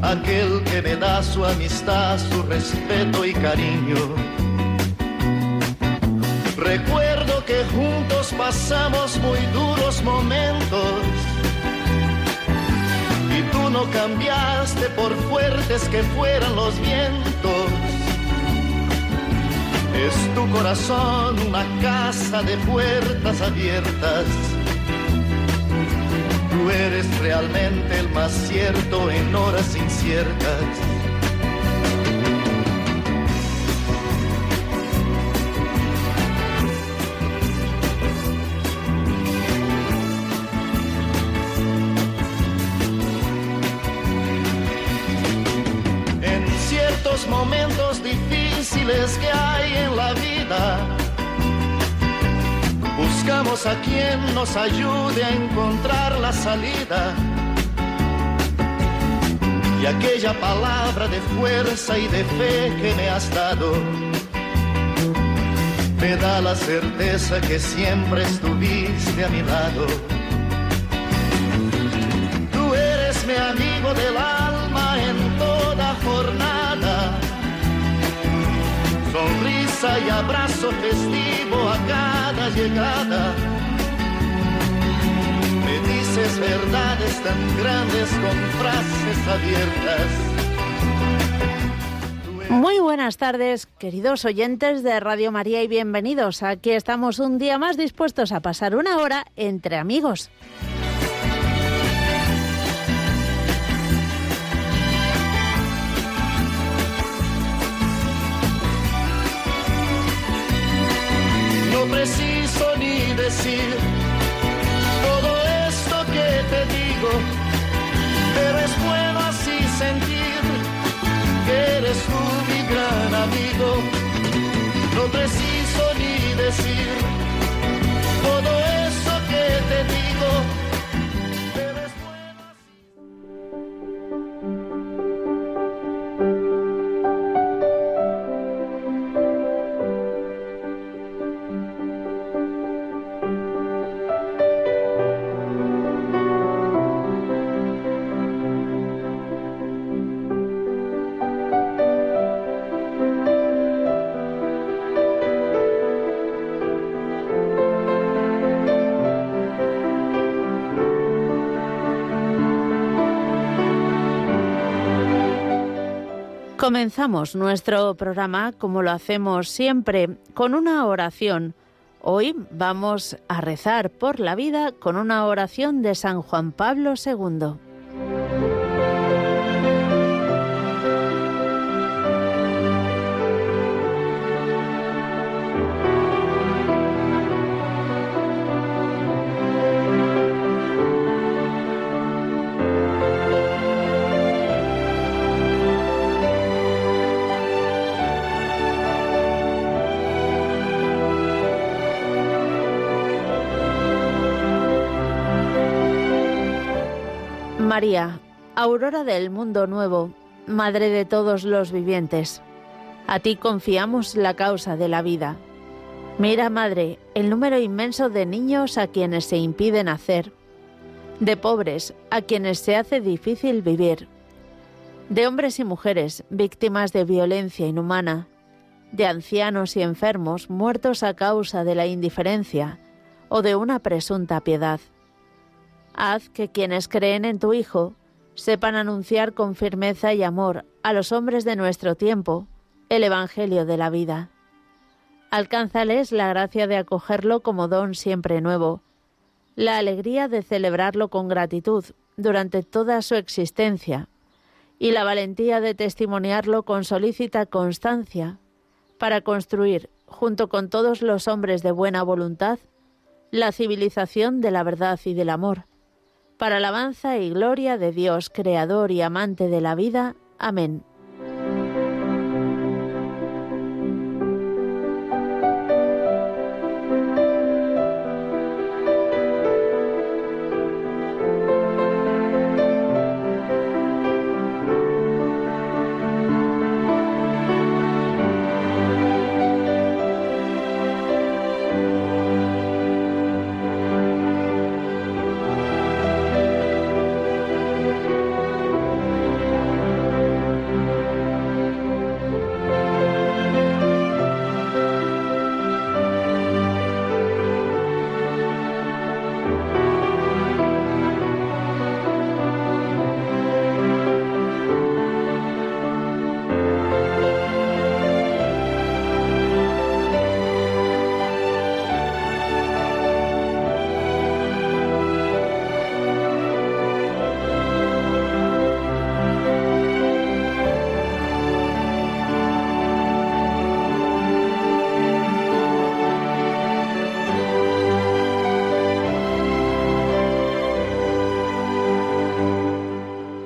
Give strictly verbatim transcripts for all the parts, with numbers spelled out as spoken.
aquel que me da su amistad, su respeto y cariño. Recuerdo que juntos pasamos muy duros momentos y tú no cambiaste por fuertes que fueran los vientos. Es tu corazón una casa de puertas abiertas. Tú eres realmente el más cierto en horas inciertas. En ciertos momentos difíciles que hay en la vida, buscamos a quien nos ayude a encontrar la salida. Y aquella palabra de fuerza y de fe que me has dado me da la certeza que siempre estuviste a mi lado. Tú eres mi amigo del alma en toda jornada. Sonrisa y abrazo festivo a cada llegada. Me dices verdades tan grandes con frases abiertas. Muy buenas tardes, queridos oyentes de Radio María, y bienvenidos. Aquí estamos un día más dispuestos a pasar una hora entre amigos. No preciso ni decir todo esto que te digo, pero es bueno así sentir que eres tú mi gran amigo. No preciso ni decir todo eso que te digo, pero es bueno Comenzamos nuestro programa, como lo hacemos siempre, con una oración. Hoy vamos a rezar por la vida con una oración de San Juan Pablo segundo. María, aurora del mundo nuevo, madre de todos los vivientes, a ti confiamos la causa de la vida. Mira, madre, el número inmenso de niños a quienes se impide nacer, de pobres a quienes se hace difícil vivir, de hombres y mujeres víctimas de violencia inhumana, de ancianos y enfermos muertos a causa de la indiferencia o de una presunta piedad. Haz que quienes creen en tu Hijo sepan anunciar con firmeza y amor a los hombres de nuestro tiempo el Evangelio de la vida. Alcánzales la gracia de acogerlo como don siempre nuevo, la alegría de celebrarlo con gratitud durante toda su existencia y la valentía de testimoniarlo con solícita constancia para construir, junto con todos los hombres de buena voluntad, la civilización de la verdad y del amor, para alabanza y gloria de Dios, creador y amante de la vida. Amén.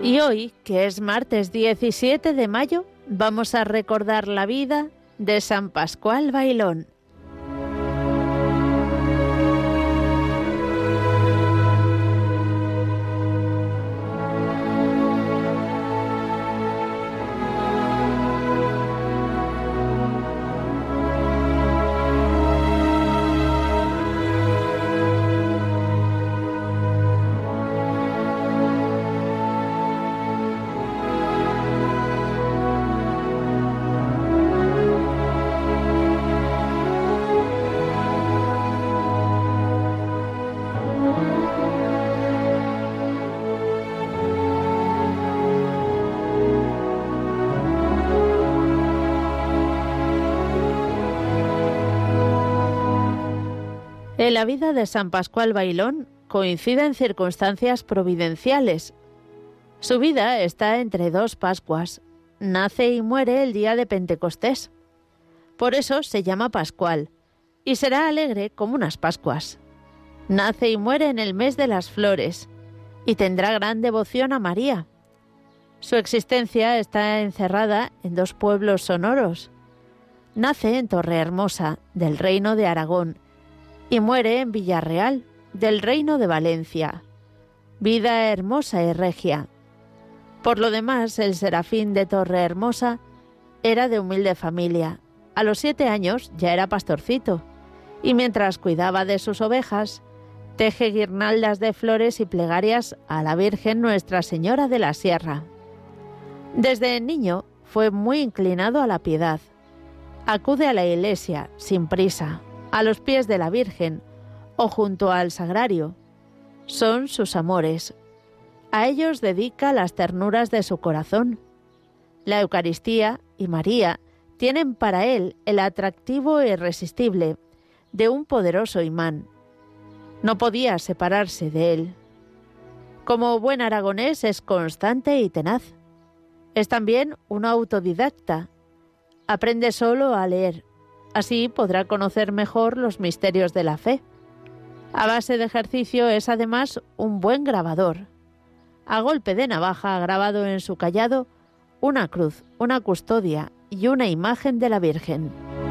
Y hoy, que es martes diecisiete de mayo, vamos a recordar la vida de San Pascual Bailón. En la vida de San Pascual Bailón coinciden circunstancias providenciales. Su vida está entre dos Pascuas. Nace y muere el día de Pentecostés. Por eso se llama Pascual, y será alegre como unas Pascuas. Nace y muere en el mes de las flores, y tendrá gran devoción a María. Su existencia está encerrada en dos pueblos sonoros. Nace en Torrehermosa, del Reino de Aragón, y muere en Villarreal, del Reino de Valencia. Vida hermosa y regia. Por lo demás, el serafín de Torrehermosa era de humilde familia. A los siete años ya era pastorcito, y mientras cuidaba de sus ovejas, teje guirnaldas de flores y plegarias a la Virgen Nuestra Señora de la Sierra. Desde niño fue muy inclinado a la piedad. Acude a la iglesia, sin prisa, a los pies de la Virgen o junto al sagrario. Son sus amores. A ellos dedica las ternuras de su corazón. La Eucaristía y María tienen para él el atractivo irresistible de un poderoso imán. No podía separarse de él. Como buen aragonés es constante y tenaz. Es también un autodidacta. Aprende solo a leer. Así podrá conocer mejor los misterios de la fe. A base de ejercicio es además un buen grabador. A golpe de navaja ha grabado en su cayado una cruz, una custodia y una imagen de la Virgen.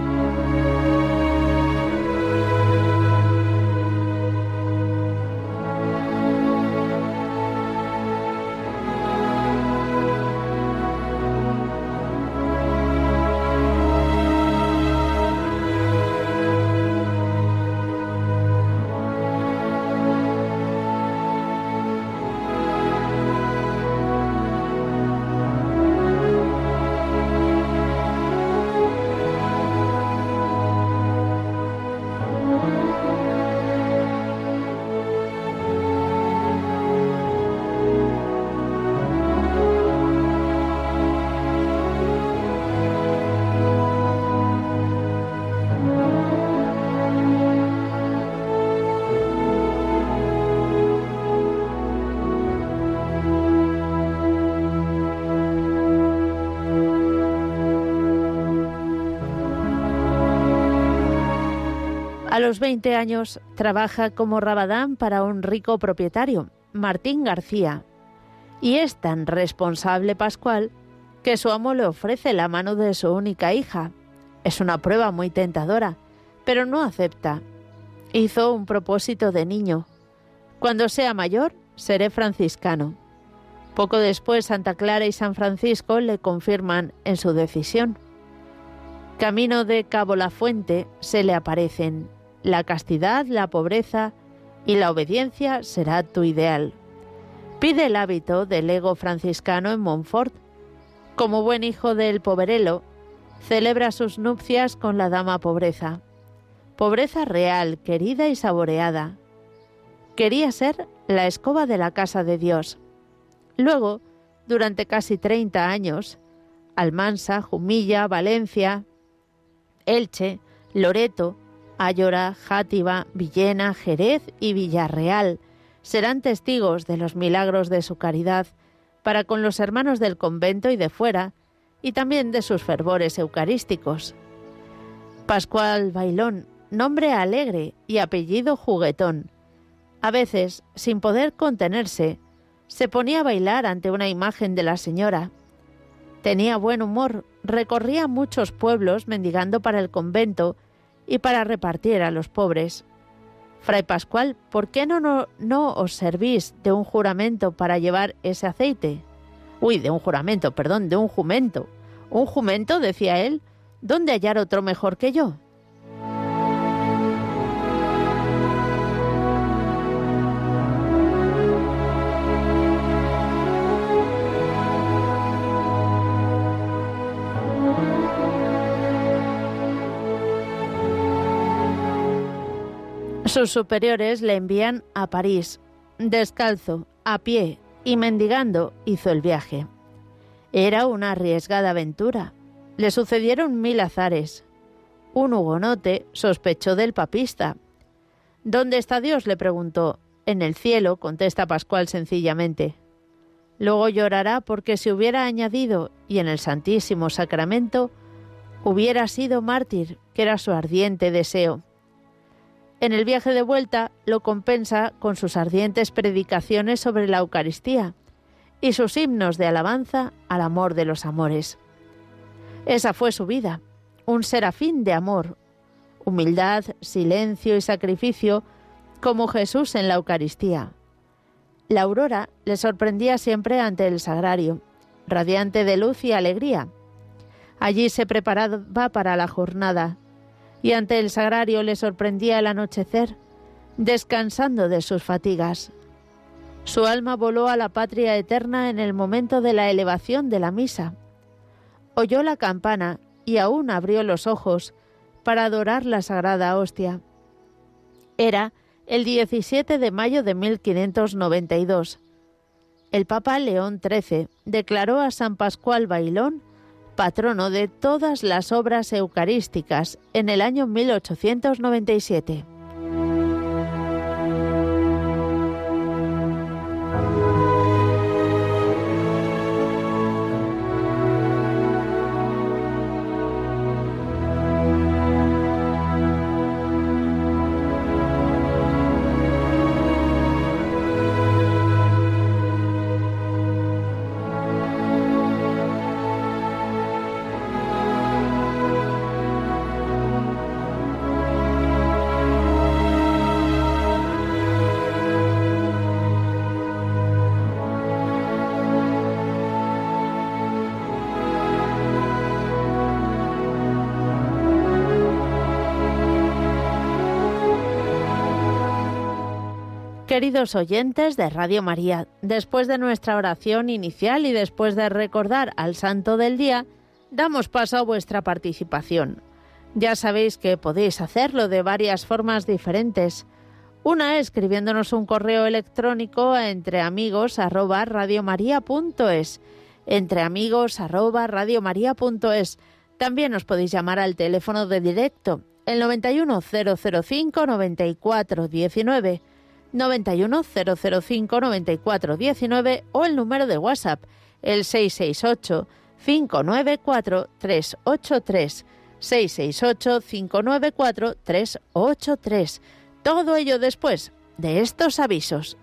A los veinte años trabaja como rabadán para un rico propietario, Martín García, y es tan responsable Pascual que su amo le ofrece la mano de su única hija. Es una prueba muy tentadora, pero no acepta. Hizo un propósito de niño. Cuando sea mayor, seré franciscano. Poco después, Santa Clara y San Francisco le confirman en su decisión. Camino de Cabo La Fuente se le aparecen. La castidad, la pobreza y la obediencia será tu ideal. Pide el hábito del lego franciscano en Montfort. Como buen hijo del poverelo, celebra sus nupcias con la dama pobreza. Pobreza real, querida y saboreada. Quería ser la escoba de la casa de Dios. Luego, durante casi treinta años, Almansa, Jumilla, Valencia, Elche, Loreto, Ayora, Játiva, Villena, Jerez y Villarreal serán testigos de los milagros de su caridad para con los hermanos del convento y de fuera, y también de sus fervores eucarísticos. Pascual Bailón, nombre alegre y apellido juguetón. A veces, sin poder contenerse, Se ponía a bailar ante una imagen de la Señora. Tenía buen humor, recorría muchos pueblos mendigando para el convento y para repartir a los pobres. Fray Pascual, ¿por qué no, no, no os servís de un juramento para llevar ese aceite? Uy, de un juramento, perdón, de un jumento. ¿Un jumento?, decía él. ¿Dónde hallar otro mejor que yo? Sus superiores le envían a París. Descalzo, a pie y mendigando hizo el viaje. Era una arriesgada aventura. Le sucedieron mil azares. Un hugonote sospechó del papista. ¿Dónde está Dios?, le preguntó. En el cielo, contesta Pascual sencillamente. Luego llorará porque se hubiera añadido, y en el Santísimo Sacramento, hubiera sido mártir, que era su ardiente deseo. En el viaje de vuelta lo compensa con sus ardientes predicaciones sobre la Eucaristía y sus himnos de alabanza al amor de los amores. Esa fue su vida, un serafín de amor, humildad, silencio y sacrificio como Jesús en la Eucaristía. La aurora le sorprendía siempre ante el sagrario, radiante de luz y alegría. Allí se preparaba para la jornada, y ante el sagrario le sorprendía el anochecer, descansando de sus fatigas. Su alma voló a la patria eterna en el momento de la elevación de la misa. Oyó la campana y aún abrió los ojos para adorar la sagrada hostia. Era el diecisiete de mayo de mil quinientos noventa y dos. El Papa León trece declaró a San Pascual Bailón patrono de todas las obras eucarísticas en el año mil ochocientos noventa y siete. Queridos oyentes de Radio María, después de nuestra oración inicial y después de recordar al Santo del Día, damos paso a vuestra participación. Ya sabéis que podéis hacerlo de varias formas diferentes. Una es escribiéndonos un correo electrónico a entreamigos arroba radiomaria punto es, entreamigos arroba radiomaria punto es. También os podéis llamar al teléfono de directo, el noventa y uno, cero cero cinco, noventa y cuatro diecinueve, noventa y uno, cero cero cinco, noventa y cuatro diecinueve o el número de WhatsApp, el seis seis ocho, cinco nueve cuatro, tres ocho tres, seis seis ocho, cinco nueve cuatro, tres ocho tres. Todo ello después de estos avisos.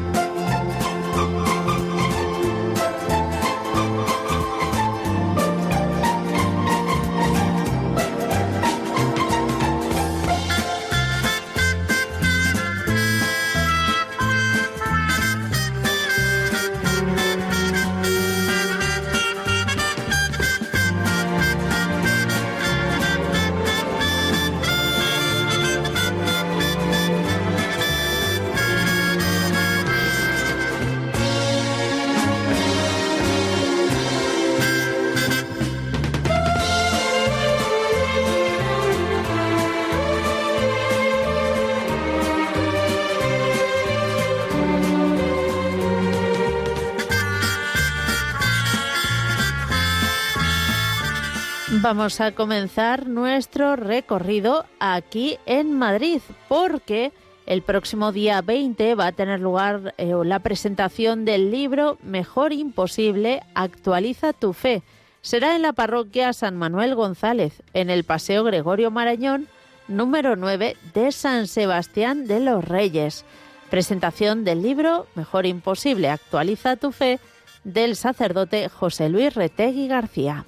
Vamos a comenzar nuestro recorrido aquí en Madrid, porque el próximo día veinte va a tener lugar eh, la presentación del libro Mejor Imposible, actualiza tu fe. Será en la parroquia San Manuel González, en el Paseo Gregorio Marañón, número nueve de San Sebastián de los Reyes. Presentación del libro Mejor imposible, actualiza tu fe, del sacerdote José Luis Retegui García.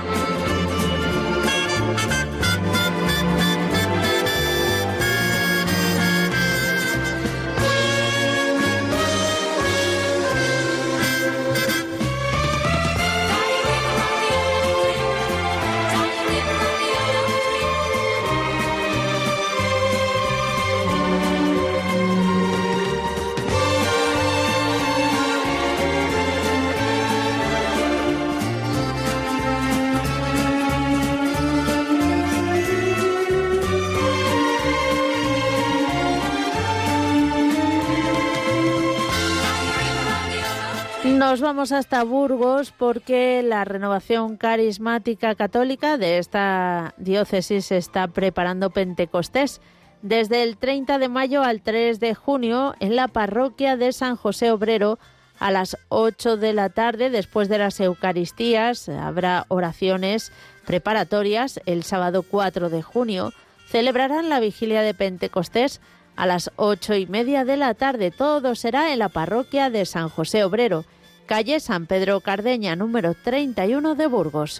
Nos vamos hasta Burgos porque la renovación carismática católica de esta diócesis está preparando Pentecostés desde el treinta de mayo al tres de junio en la parroquia de San José Obrero a las ocho de la tarde. Después de las Eucaristías habrá oraciones preparatorias. El sábado cuatro de junio celebrarán la vigilia de Pentecostés a las ocho y media de la tarde. Todo será en la parroquia de San José Obrero, calle San Pedro Cardeña, número treinta y uno de Burgos.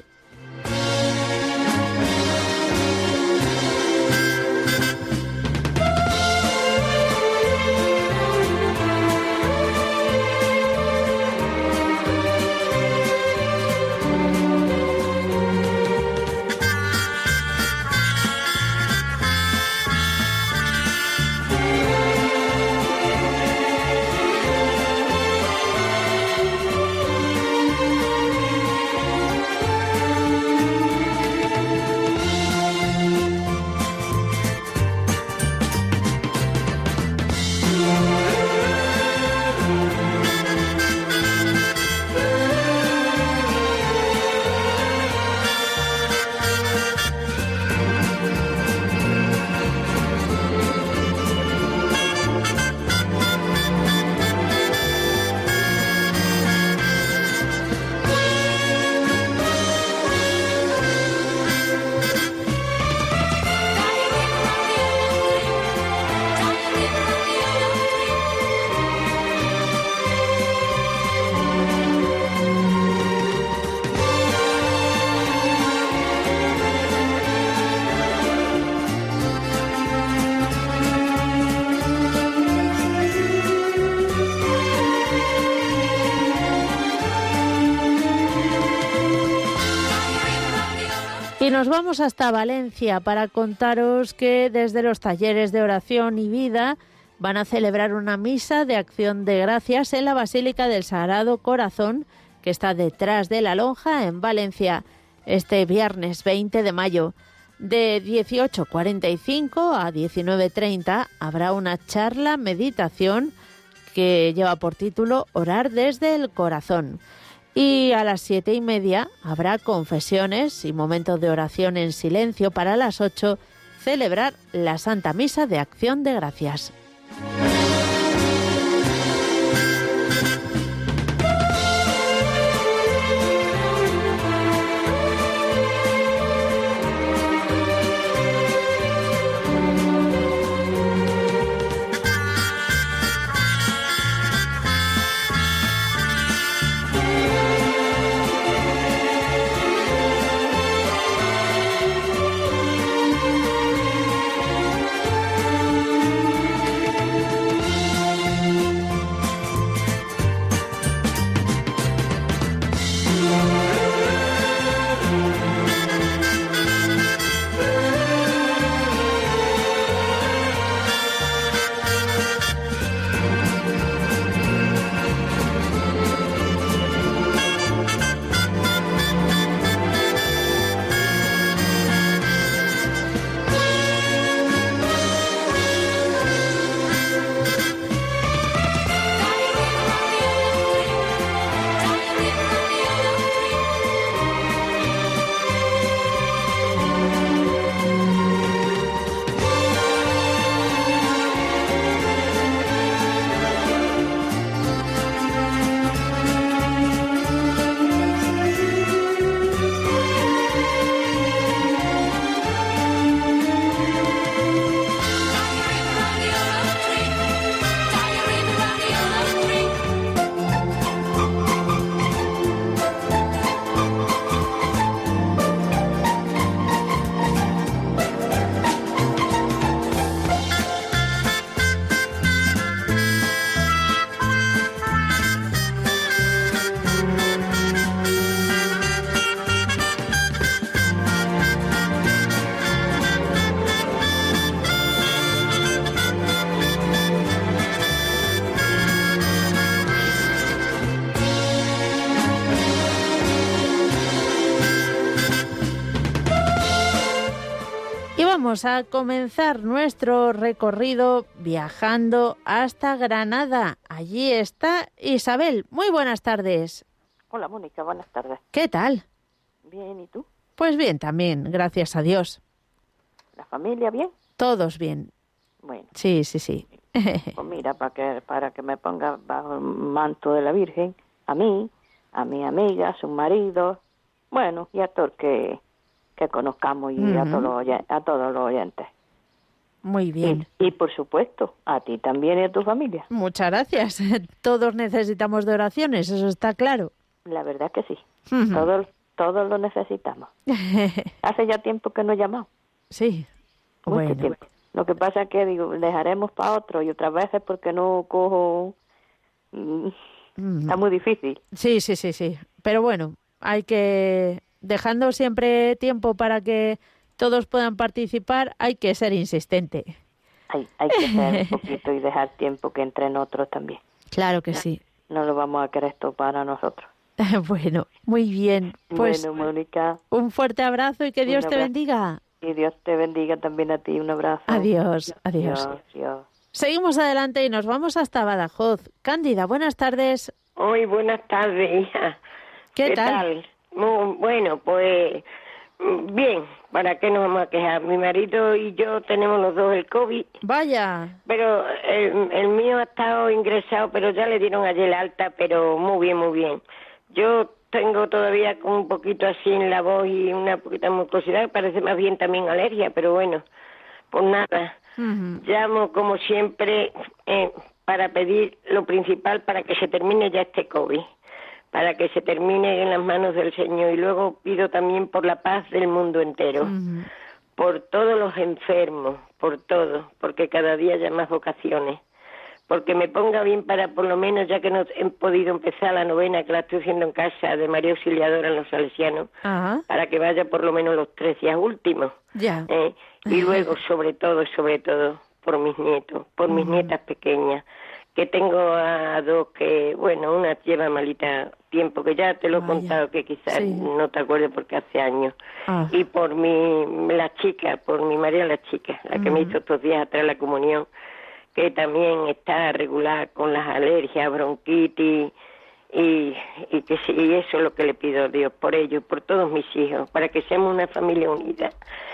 Y nos vamos hasta Valencia para contaros que desde los talleres de oración y vida van a celebrar una misa de acción de gracias en la Basílica del Sagrado Corazón, que está detrás de la Lonja en Valencia, este viernes veinte de mayo. De dieciocho cuarenta y cinco a diecinueve treinta habrá una charla meditación que lleva por título Orar desde el Corazón. Y a las siete y media habrá confesiones y momentos de oración en silencio para las ocho celebrar la Santa Misa de Acción de Gracias. vamos a comenzar nuestro recorrido viajando hasta Granada. Allí está Isabel. Muy buenas tardes. Hola, Mónica, buenas tardes. ¿Qué tal? Bien, ¿y tú? Pues bien, también, gracias a Dios. ¿La familia bien? Todos bien. Bueno. Sí, sí, sí. Pues mira, para que, para que me ponga bajo el manto de la Virgen, a mí, a mi amiga, a su marido, bueno, y a todos que, que conozcamos y uh-huh. a, todos los oyen- a todos los oyentes. Muy bien. Y, y por supuesto, a ti también y a tu familia. Muchas gracias. Todos necesitamos de oraciones, eso está claro. La verdad que sí. Uh-huh. Todos, todos lo necesitamos. Hace ya tiempo que no he llamado. Sí. Mucho Bueno. tiempo. Lo que pasa es que digo, dejaremos para otro y otras veces porque no cojo... Mm, uh-huh. Está muy difícil. Sí, sí, sí, sí. Pero bueno, hay que... Dejando siempre tiempo para que todos puedan participar, hay que ser insistente. Hay, hay que ser un poquito y dejar tiempo que entren otros también. Claro que sí. No lo vamos a querer esto para nosotros. Bueno, muy bien. Pues bueno, Mónica. Un fuerte abrazo y que Dios te bendiga. Y Dios te bendiga también a ti. Un abrazo. Adiós, adiós. Adiós, adiós. Seguimos adelante y nos vamos hasta Badajoz. Cándida, buenas tardes. Muy buenas tardes, hija. ¿Qué, ¿Qué tal? tal? Muy, bueno, pues bien, ¿para qué nos vamos a quejar? Mi marido y yo tenemos los dos el COVID. Vaya. Pero el, el mío ha estado ingresado, pero ya le dieron ayer la alta, pero muy bien, muy bien. Yo tengo todavía con un poquito así en la voz y una poquita mucosidad, parece más bien también alergia, pero bueno, pues nada. Uh-huh. Llamo como siempre eh, para pedir lo principal para que se termine ya este COVID, para que se termine en las manos del Señor, y luego pido también por la paz del mundo entero, uh-huh. por todos los enfermos, por todo, porque cada día hay más vocaciones, porque me ponga bien para por lo menos, ya que no he podido empezar la novena, que la estoy haciendo en casa de María Auxiliadora en los Salesianos, uh-huh. para que vaya por lo menos los tres días últimos. Ya. Eh, y luego, sobre todo, sobre todo, por mis nietos, por uh-huh. mis nietas pequeñas, que tengo a dos que, bueno, una lleva malita tiempo, que ya te lo he Vaya. contado, que quizás sí. no te acuerdes porque hace años. Ah. Y por mi, la chica, por mi María la chica, la que uh-huh. me hizo estos días atrás la comunión, que también está regular con las alergias, bronquitis, y, y que sí, y eso es lo que le pido a Dios, por ellos, por todos mis hijos, para que seamos una familia unida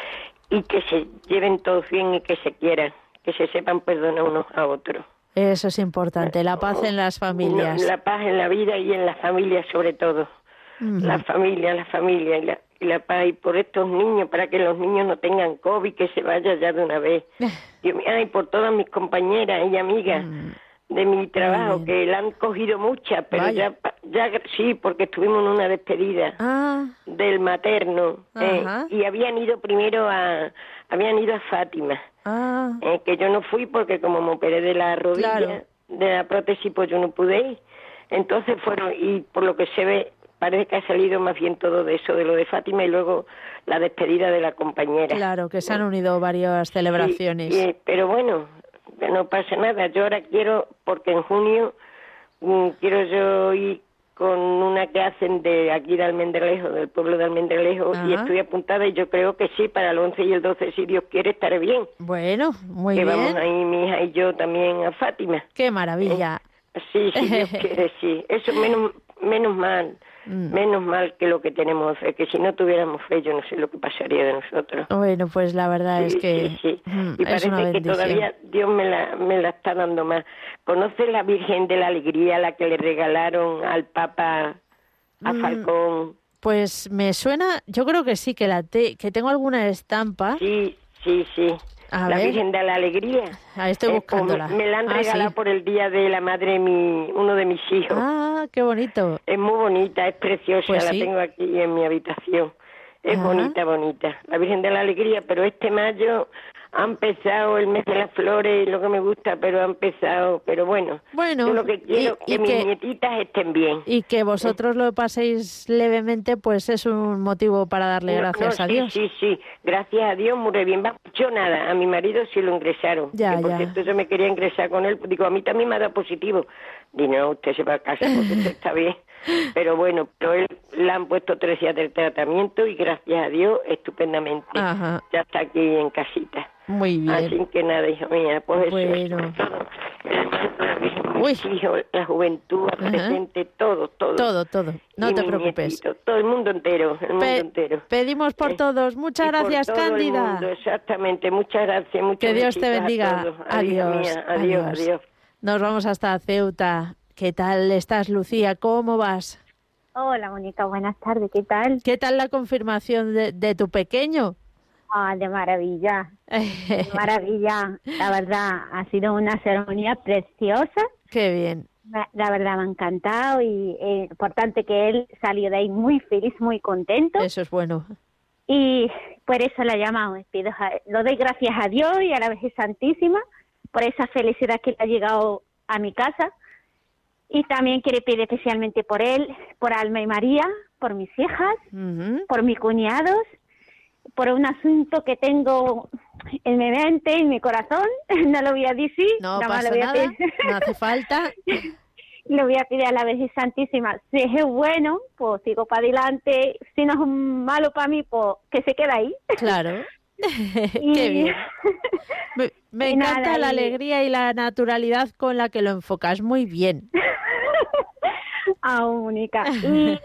y que se lleven todos bien y que se quieran, que se sepan perdonar unos a otros. Eso es importante, la paz en las familias. No, la paz en la vida y en las familias sobre todo. Uh-huh. La familia, la familia y la, y la paz. Y por estos niños, para que los niños no tengan COVID, que se vaya ya de una vez. Y, ay, por todas mis compañeras y amigas uh-huh. de mi trabajo, que la han cogido muchas, pero ya, ya sí, porque estuvimos en una despedida ah. del materno. Eh, y habían ido primero a, habían ido a Fátima. Ah. Eh, que yo no fui porque como me operé de la rodilla, claro. de la prótesis, pues yo no pude ir. Entonces fueron, y por lo que se ve, parece que ha salido más bien todo de eso, de lo de Fátima, y luego la despedida de la compañera. Claro, que se han unido varias celebraciones. Y, y, pero bueno, no pasa nada. Yo ahora quiero, porque en junio mm, quiero yo ir con una que hacen de aquí de Almendralejo, del pueblo de Almendralejo, Ajá. y estoy apuntada y yo creo que sí, para el once y el doce, si Dios quiere, estaré bien. Bueno, muy que bien. Que vamos ahí, mi hija y yo también a Fátima. ¡Qué maravilla! Eh, sí, si Dios quiere, sí. Eso menos, menos mal, mm. menos mal que lo que tenemos fe, que si no tuviéramos fe yo no sé lo que pasaría de nosotros. Bueno, pues la verdad sí, es que sí, sí. Mm, y parece que todavía Dios me la, me la está dando más. ¿Conoce la Virgen de la Alegría, la que le regalaron al Papa a Falcón? Pues me suena, yo creo que sí, que la te, que tengo alguna estampa. Sí, sí, sí. A la ver. Virgen de la Alegría. Ahí estoy buscándola. Eh, pues me la han ah, regalado sí. por el día de la madre de mi, uno de mis hijos. Ah, qué bonito. Es muy bonita, es preciosa, pues la sí. tengo aquí en mi habitación. Es Ajá. bonita, bonita. La Virgen de la Alegría, pero este mayo ha empezado el mes de las flores, lo que me gusta, pero ha empezado, pero bueno. Bueno, yo lo que quiero es que mis que, nietitas estén bien. Y que vosotros ¿Eh? lo paséis levemente, pues es un motivo para darle no, gracias no, a sí, Dios. Sí, sí, gracias a Dios, muy bien. Va, yo nada, a mi marido sí lo ingresaron. Ya, que por ya. cierto, yo me quería ingresar con él, digo, a mí también me ha dado positivo. Digo, no, usted se va a casa porque usted está bien. Pero bueno, pero él le han puesto tres días del tratamiento y gracias a Dios, estupendamente. Ajá. Ya está aquí en casita. Muy bien. Así que nada, hija mía, pues Bueno. eso es todo. Uy. Mis hijos, la juventud, el presente, todo, todo. Todo, todo. No Y te mis preocupes. nietitos, todo el mundo entero, el mundo Pe- entero. pedimos por Eh, todos. Muchas y por gracias, todo el Cándida. mundo, exactamente, muchas gracias. Muchos Que Dios te besitos a bendiga. todos. Adiós. Mía. Adiós, adiós. adiós. Nos vamos hasta Ceuta. ¿Qué tal estás, Lucía? ¿Cómo vas? Hola, Mónica, buenas tardes, ¿qué tal? ¿Qué tal la confirmación de, de tu pequeño? Ah, de maravilla, de maravilla. La verdad, ha sido una ceremonia preciosa. Qué bien. Me- La verdad, me ha encantado y es importante que él salió de ahí muy feliz, muy contento. Eso es bueno. Y por eso la llamamos. Pido a- lo doy gracias a Dios y a la Virgen Santísima por esa felicidad que le ha llegado a mi casa. Y también quiero pedir especialmente por él, por Alma y María, por mis hijas, Ujú. por mis cuñados, por un asunto que tengo en mi mente, en mi corazón. No lo voy a decir. No nada más pasa lo voy a nada, pedir. no hace falta. Le voy a pedir a la Virgen Santísima, si es bueno, pues sigo para adelante. Si no es malo para mí, pues que se quede ahí. Claro. Y- Qué bien. Me, me Y encanta nada, la y- alegría y la naturalidad con la que lo enfocas. Muy bien. Ah, Mónica. Y,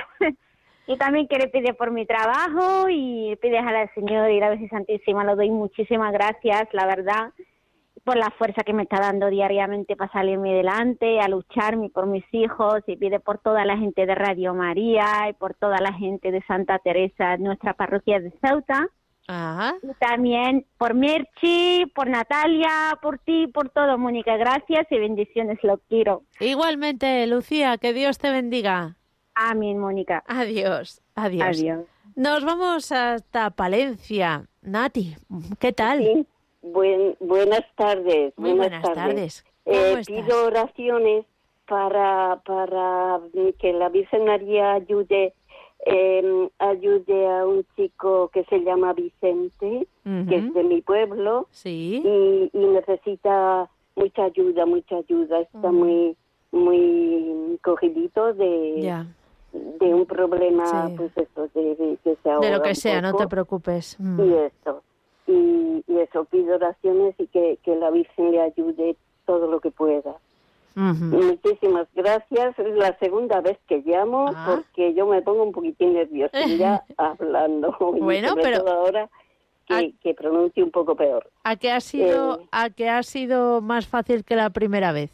y también quiero pedir por mi trabajo y pides a la Señora y la Virgen Santísima. Le doy muchísimas gracias, la verdad, por la fuerza que me está dando diariamente para salirme delante, a lucharme por mis hijos, y pide por toda la gente de Radio María y por toda la gente de Santa Teresa, nuestra parroquia de Ceuta. Ajá. Y también por Merchi, por Natalia, por ti, por todo, Mónica. Gracias y bendiciones, lo quiero. Igualmente, Lucía, que Dios te bendiga. Amén, Mónica. Adiós, adiós. Adiós. Nos vamos hasta Palencia. Nati, ¿qué tal? Sí, buen, buenas tardes. Muy buenas tardes. ¿Cómo Eh, estás? pido oraciones para, para que la Virgen María ayude, eh, ayude a un chico que se llama Vicente, Ujú. que es de mi pueblo, Sí. y, y necesita mucha ayuda, mucha ayuda. Está Mm. muy, muy cogidito de, Ya. de un problema, Sí. pues eso, de, de que se De ahoga lo que un sea, no poco. te preocupes. Mm. Y eso, y, y eso, pido oraciones y que, que la Virgen le ayude todo lo que pueda. Ujú. Muchísimas gracias. Es la segunda vez que llamo Ah. porque yo me pongo un poquitín nerviosilla hablando. Y Bueno, sobre pero- todo ahora que, Ah. que pronuncio un poco peor. ¿A qué ha sido, Eh. a qué ha sido más fácil que la primera vez?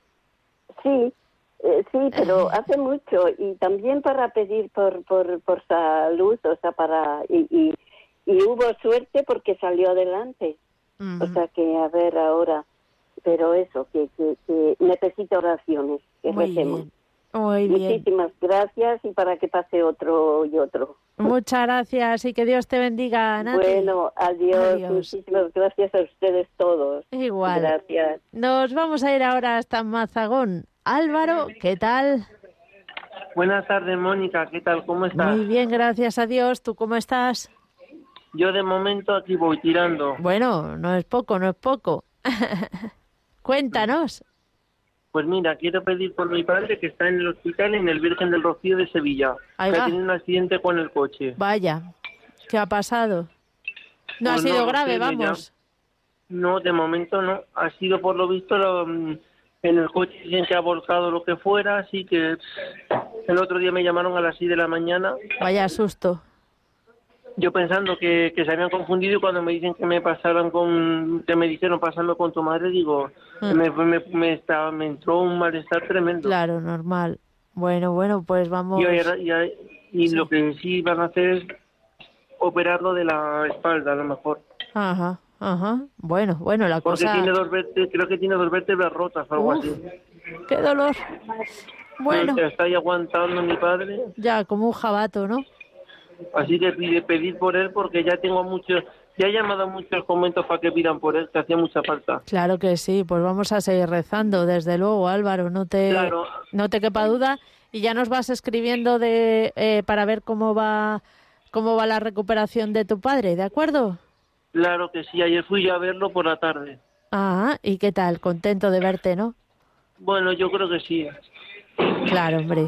Sí, eh, sí, pero hace mucho. Y también para pedir por, por, por salud, o sea, para... Y, y, y hubo suerte porque salió adelante. O Ujú. sea que, a ver, ahora, pero eso, que, que, que necesito oraciones, que Muy recemos. bien. Muy bien. Muchísimas gracias y para que pase otro y otro. Muchas gracias y que Dios te bendiga, Nati. Bueno, adiós. Adiós. Muchísimas gracias a ustedes todos. Igual. Gracias. Nos vamos a ir ahora hasta Mazagón. Álvaro, ¿qué tal? Buenas tardes, Mónica. ¿Qué tal? ¿Cómo estás? Muy bien, gracias a Dios. ¿Tú cómo estás? Yo de momento aquí voy tirando. Bueno, no es poco, no es poco. Cuéntanos. Pues mira, quiero pedir por mi padre que está en el hospital en el Virgen del Rocío de Sevilla. Ahí que va. ha tenido un accidente con el coche. Vaya, ¿qué ha pasado? No ha Pues no sido lo grave, sé, me vamos. No, de momento no. Ha sido por lo visto lo, mm, en el coche dicen que ha volcado lo que fuera, así que el otro día me llamaron a las seis de la mañana. Vaya susto. Yo pensando que, que se habían confundido y cuando me dicen que me pasaran con, que me dijeron pasarme con tu madre, digo, Ah. me, me, me, estaba, me entró un malestar tremendo. Claro, normal. Bueno, bueno, pues vamos. Y, ahora- y, ahora- y lo que sí van a hacer es operarlo de la espalda, a lo mejor. Ajá, ajá. Bueno, bueno, la Porque cosa... tiene dos vértebras, creo que tiene dos vértebras rotas o algo Uf, así. qué dolor. Bueno, Pero está ahí aguantando mi padre, ya, como un jabato, ¿no? así que pide pedir por él porque ya tengo muchos, ya he llamado a muchos conventos para que pidan por él, que hacía mucha falta. Claro que sí, pues vamos a seguir rezando, desde luego, Álvaro, no te, Claro. no te quepa duda. Y ya nos vas escribiendo de eh, para ver cómo va cómo va la recuperación de tu padre, ¿de acuerdo? Claro que sí, ayer fui yo a verlo por la tarde. Ah, ¿y qué tal? Contento de verte, ¿no? Bueno, yo creo que sí. Claro, hombre.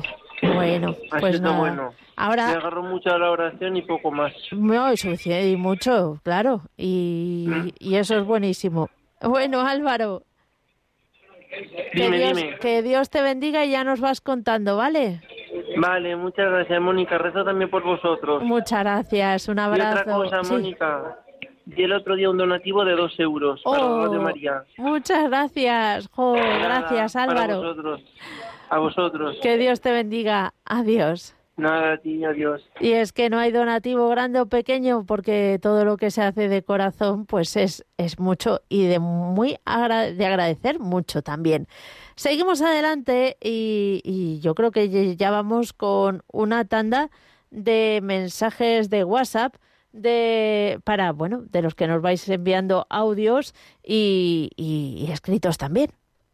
Bueno, Así pues está nada. bueno. Ahora... Me agarro mucho a la oración y poco más. No, y suficiente, y mucho, claro. Y, Mm. y eso es buenísimo. Bueno, Álvaro, que Dime, Dios, dime. que Dios te bendiga y ya nos vas contando, ¿vale? Vale, muchas gracias, Mónica. Rezo también por vosotros. Muchas gracias, un Y abrazo. otra cosa, Sí. Mónica. Di el otro día un donativo de dos euros para Oh, Radio María. muchas gracias, jo, Nada, gracias, para Álvaro. vosotros. A vosotros. Que Dios te bendiga. Adiós. Nada, a ti, adiós. Y es que no hay donativo grande o pequeño porque todo lo que se hace de corazón pues es, es mucho y de muy agra- de agradecer mucho también. Seguimos adelante y, y yo creo que ya vamos con una tanda de mensajes de WhatsApp de para bueno de los que nos vais enviando audios y, y, y escritos también.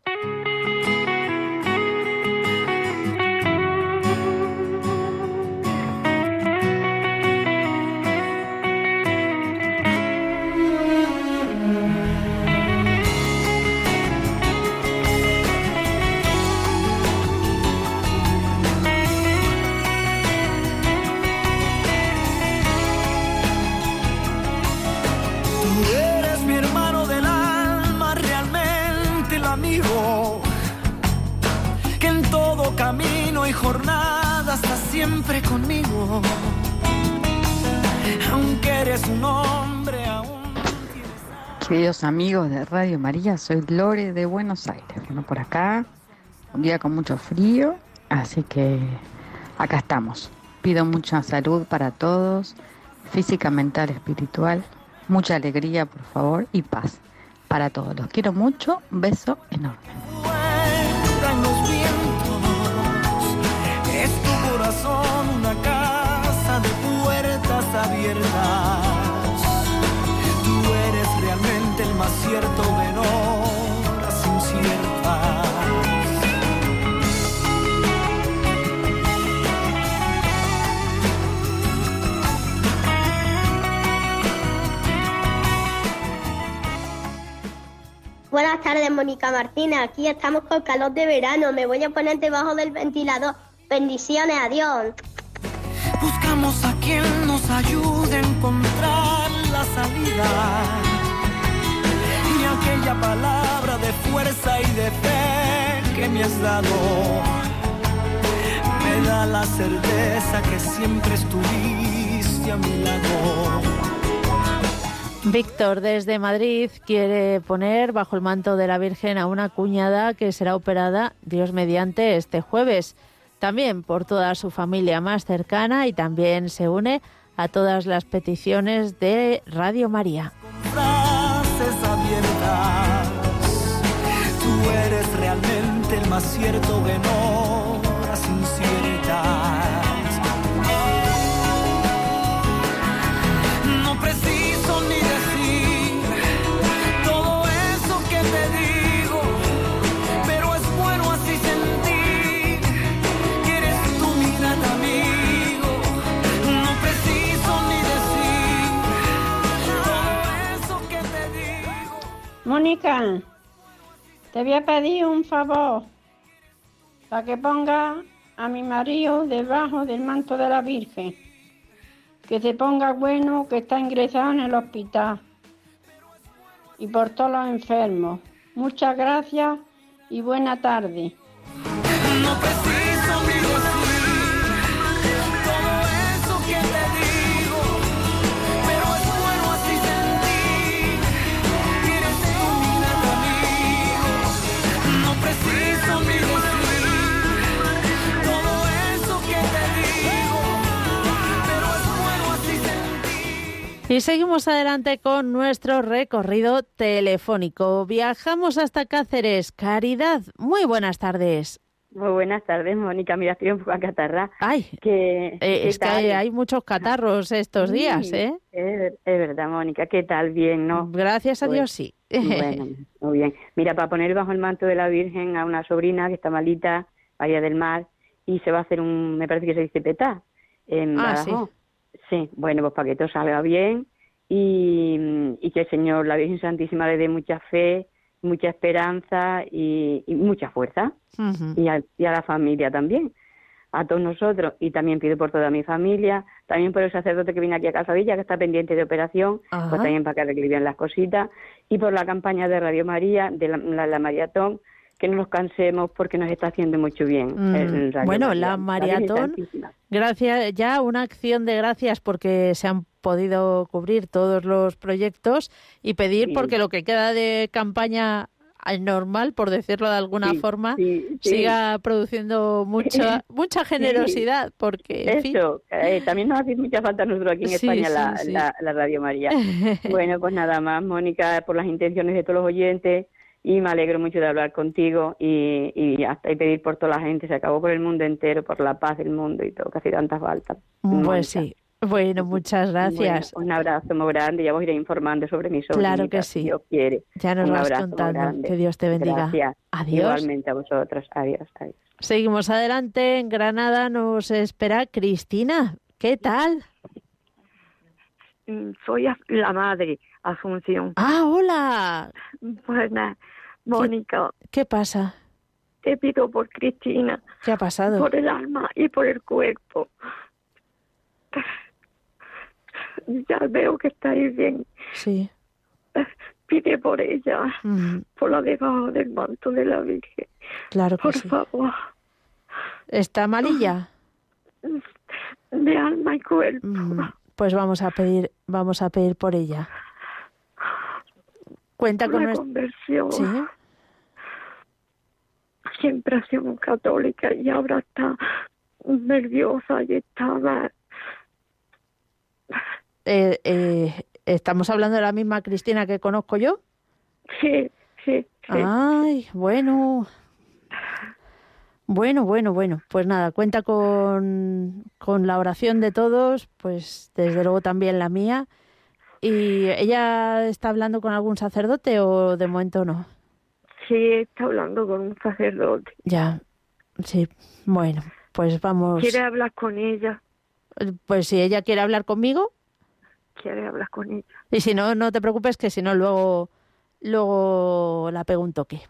Camino y jornada estás siempre conmigo, aunque eres un hombre aún. Queridos amigos de Radio María, soy Lore de Buenos Aires. Bueno, por acá, un día con mucho frío, así que acá estamos. Pido mucha salud para todos, física, mental, espiritual, mucha alegría, por favor, y paz para todos. Los quiero mucho, un beso enorme. Una casa de puertas abiertas. Tú eres realmente el más cierto de horas inciertas. Buenas tardes, Mónica Martínez. Aquí estamos con calor de verano. Me voy a poner debajo del ventilador. Bendiciones, adiós. Buscamos a quien nos ayude a encontrar la salida. Y aquella palabra de fuerza y de fe que me has dado me da la certeza que siempre estuviste a mi lado. Víctor desde Madrid quiere poner bajo el manto de la Virgen a una cuñada que será operada, Dios mediante, este jueves. También por toda su familia más cercana y también se une a todas las peticiones de Radio María. Frases abiertas, tú eres realmente el más cierto en horas inciertas. No preciso ni decir todo eso que te digo, pero es bueno así sentir. Mónica, te voy a pedir un favor para que ponga a mi marido debajo del manto de la Virgen, que se ponga bueno, que está ingresado en el hospital, y por todos los enfermos. Muchas gracias y buena tarde. No preciso ni decir todo eso que te digo, pero es bueno así sentir que eres tú mi gran amigo. No preciso ni decir todo eso que te digo, pero es bueno así sentir. Y seguimos adelante con nuestro recorrido telefónico. Viajamos hasta Cáceres. Caridad, muy buenas tardes. Muy buenas tardes, Mónica. Mira, estoy un poco acatarrada. Ay, que, eh, es tal? que hay muchos catarros estos Sí, días, ¿eh? Es, es verdad, Mónica. ¿Qué tal? Bien, ¿no? Gracias a Pues, Dios, sí. Bueno, muy bien. Mira, para poner bajo el manto de la Virgen a una sobrina que está malita, María del Mar, y se va a hacer un, me parece que se dice petá, en Ah, Badajoz. Sí, bueno, pues para que todo salga bien y, y que el Señor, la Virgen Santísima, le dé mucha fe, mucha esperanza y, y mucha fuerza. Uh-huh. Y a, y a la familia también. a todos nosotros, y también pido por toda mi familia, también por el sacerdote que viene aquí a Casavilla, que está pendiente de operación, Ajá. pues también para que arregle bien las cositas, y por la campaña de Radio María, de la, la, la maratón, que no nos cansemos porque nos está haciendo mucho bien. Mm, el Radio bueno, María. la maratón, Santísima. gracias, ya una acción de gracias porque se han podido cubrir todos los proyectos y pedir Sí. porque lo que queda de campaña al normal, por decirlo de alguna Sí, forma, sí, sí. siga produciendo mucha mucha generosidad, porque en fin. Eso, eh, también nos hace mucha falta a nosotros aquí en Sí, España sí, la, sí. La, la Radio María. Bueno, pues nada más, Mónica, por las intenciones de todos los oyentes, y me alegro mucho de hablar contigo y, y hasta y pedir por toda la gente, se acabó por el mundo entero, por la paz del mundo y todo, que hace tanta falta. Pues Mónica. sí. Bueno, muchas gracias. Bueno, un abrazo muy grande, ya os iré informando sobre mis sobrinitas, Claro que sí. si Dios quiere. Ya nos Un vas abrazo muy contando. grande. Que Dios te bendiga. Gracias. Adiós. Igualmente a vosotros. Adiós, adiós. Seguimos adelante. En Granada nos espera Cristina. ¿Qué tal? Soy la madre, Asunción. Ah, hola. Buenas, Mónica. ¿Qué, qué pasa? Te pido por Cristina. ¿Qué ha pasado? Por el alma y por el cuerpo. Ya veo que estáis bien. Sí. Pide por ella, Mm, por la debajo del manto de la Virgen. claro que Por sí. favor, ¿Está malilla? de alma y cuerpo. Mm, pues vamos a pedir, vamos a pedir por ella. Cuenta con Una nuestra... conversión. Sí. Siempre ha sido católica y ahora está nerviosa y está mal. Eh, eh, ¿Estamos hablando de la misma Cristina que conozco yo? Sí, sí, sí. Ay, bueno. Bueno, bueno, bueno. Pues nada, cuenta con, con la oración de todos, pues desde luego también la mía. ¿Y ella está hablando con algún sacerdote o de momento no? Sí, está hablando con un sacerdote. Ya, sí. Bueno, pues vamos. Quiere hablar con ella. Pues si ella quiere hablar conmigo. Quiere hablar con ella. Y si no, no te preocupes, que si no, luego, luego la pego un toque.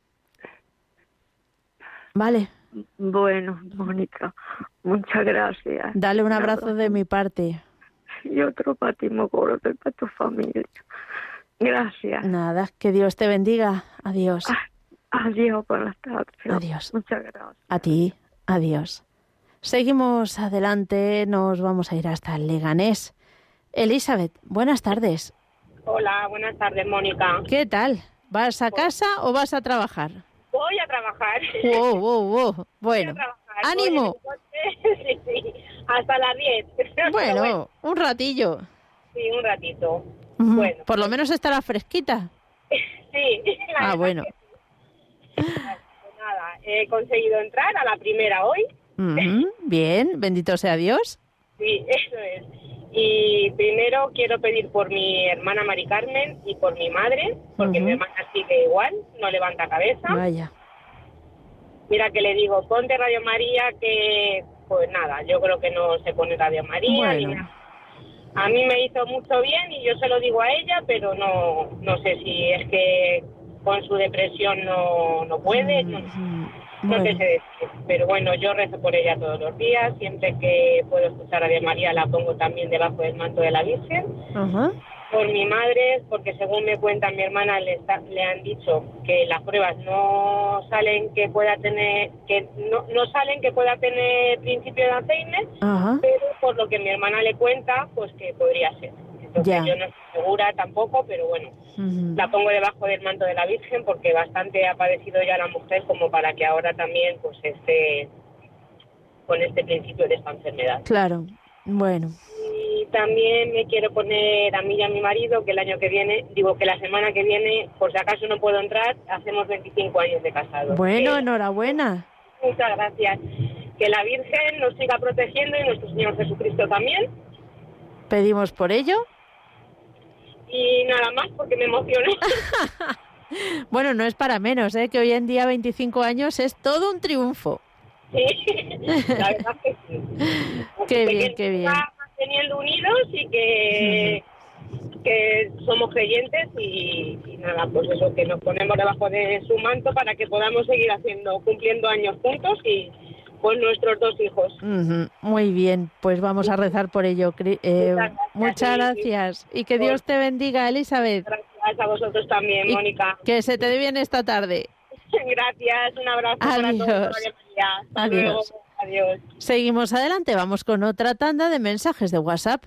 Vale. Bueno, Mónica, muchas gracias. Dale un abrazo de mi parte. Y otro para ti, Mogoro, para tu familia. Gracias. Nada, que Dios te bendiga. Adiós. Adiós, buenas tardes. Adiós. Muchas gracias. A ti, adiós. Seguimos adelante, nos vamos a ir hasta el Leganés. Elizabeth, buenas tardes. Hola, buenas tardes, Mónica. ¿Qué tal? ¿Vas a casa o vas a trabajar? Voy a trabajar. Wow, wow, wow. Bueno, Voy a trabajar. ánimo. Voy en el coche. Sí, sí, hasta las diez. Bueno, Pero bueno, un ratillo. sí, un ratito. Ujú. Bueno. Por lo menos estará fresquita. Sí. la Ah, verdad bueno. que sí. Pues nada, he conseguido entrar a la primera hoy. Ujú, bien, bendito sea Dios. Sí, eso es. Y primero quiero pedir por mi hermana Mari Carmen y por mi madre, porque Ujú. mi hermana sigue igual, no levanta cabeza. Vaya. Mira que le digo, ponte Radio María, que pues nada, yo creo que no se pone Radio María ni Bueno. nada. A mí me hizo mucho bien y yo se lo digo a ella, pero no no sé si es que con su depresión no, no puede, no, no Bueno. te sé decir. Pero bueno, yo rezo por ella todos los días, siempre que puedo escuchar Radio María la pongo también debajo del manto de la Virgen. Ajá. Por mi madre, porque según me cuenta mi hermana, le, está, le han dicho que las pruebas no salen que pueda tener, que no, no salen que pueda tener principio de Alzheimer, Ajá. pero por lo que mi hermana le cuenta, pues que podría ser. Entonces Ya. yo no estoy segura tampoco, pero bueno, Ujú. la pongo debajo del manto de la Virgen porque bastante ha padecido ya la mujer como para que ahora también pues esté con este principio de esta enfermedad. Claro. Bueno. Y también me quiero poner a mí y a mi marido que el año que viene, digo que la semana que viene, por si acaso no puedo entrar, hacemos veinticinco años de casados. Bueno, Que- enhorabuena. muchas gracias. Que la Virgen nos siga protegiendo y nuestro Señor Jesucristo también. Pedimos por ello. Y nada más porque me emocioné. Bueno, no es para menos, ¿eh? Que hoy en día veinticinco años es todo un triunfo. Sí, la verdad que sí. Qué Que bien, qué bien. está manteniendo unidos y que, que somos creyentes y, y nada, pues eso, que nos ponemos debajo de su manto para que podamos seguir haciendo, cumpliendo años juntos y con nuestros dos hijos. Uh-huh. Muy bien, pues vamos a rezar por ello. Eh, muchas gracias y que Dios te bendiga, Elizabeth. Gracias a vosotros también, y Mónica. Que se te dé bien esta tarde. Gracias, un abrazo Adiós. para todos. Hasta Adiós. luego. Adiós. Seguimos adelante, vamos con otra tanda de mensajes de WhatsApp.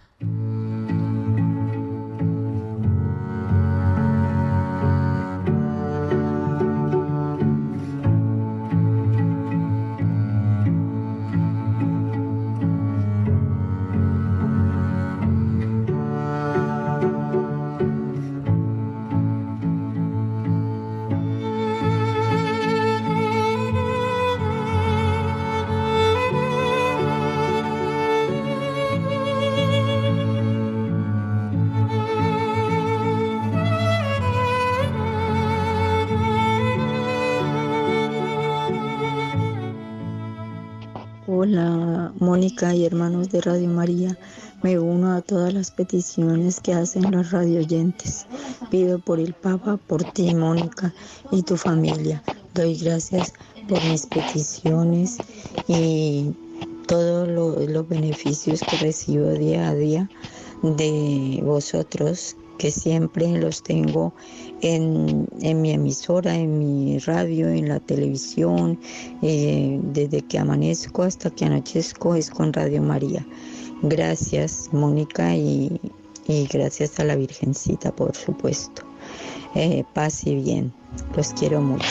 Hola, Mónica y hermanos de Radio María. Me uno a todas las peticiones que hacen los radioyentes. Pido por el Papa, por ti, Mónica, y tu familia. Doy gracias por mis peticiones y todos lo, los beneficios que recibo día a día de vosotros, que siempre los tengo en, en mi emisora, en mi radio, en la televisión, eh, desde que amanezco hasta que anochezco es con Radio María. Gracias, Mónica, y, y gracias a la Virgencita, por supuesto. Eh, paz y bien, los quiero mucho.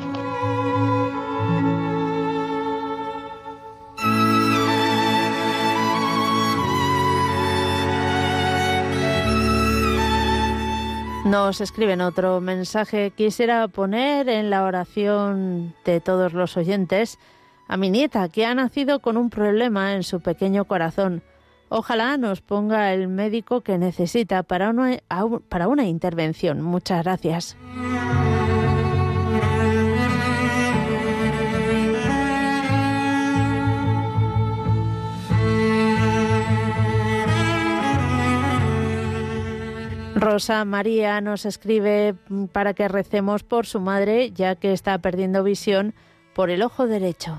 Nos escriben otro mensaje. Quisiera poner en la oración de todos los oyentes a mi nieta, que ha nacido con un problema en su pequeño corazón. Ojalá nos ponga el médico que necesita para una, para una intervención. Muchas gracias. Rosa María nos escribe para que recemos por su madre, ya que está perdiendo visión por el ojo derecho.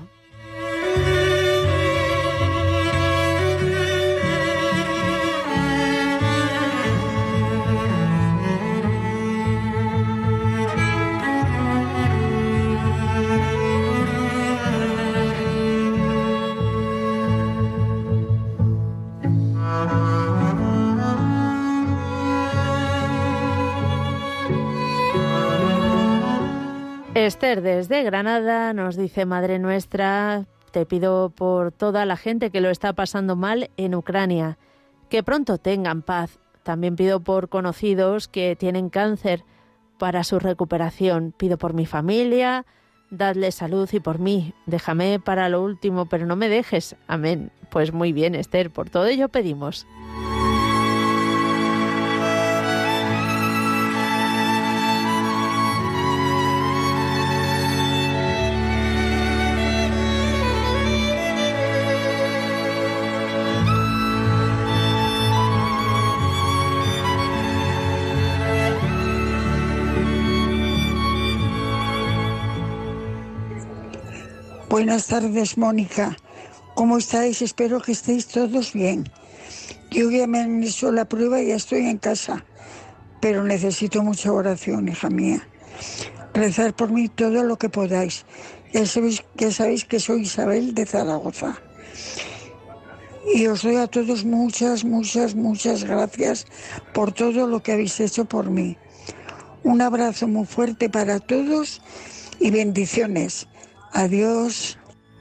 Esther desde Granada nos dice: Madre nuestra, te pido por toda la gente que lo está pasando mal en Ucrania, que pronto tengan paz. También pido por conocidos que tienen cáncer para su recuperación. Pido por mi familia, dadle salud, y por mí. Déjame para lo último, pero no me dejes. Amén. Pues muy bien, Esther, por todo ello pedimos. Buenas tardes, Mónica. ¿Cómo estáis? Espero que estéis todos bien. Yo ya me han hecho la prueba y ya estoy en casa, pero necesito mucha oración, hija mía. Rezar por mí todo lo que podáis. Ya sabéis, ya sabéis que soy Isabel de Zaragoza. Y os doy a todos muchas, muchas, muchas gracias por todo lo que habéis hecho por mí. Un abrazo muy fuerte para todos y bendiciones. Adiós.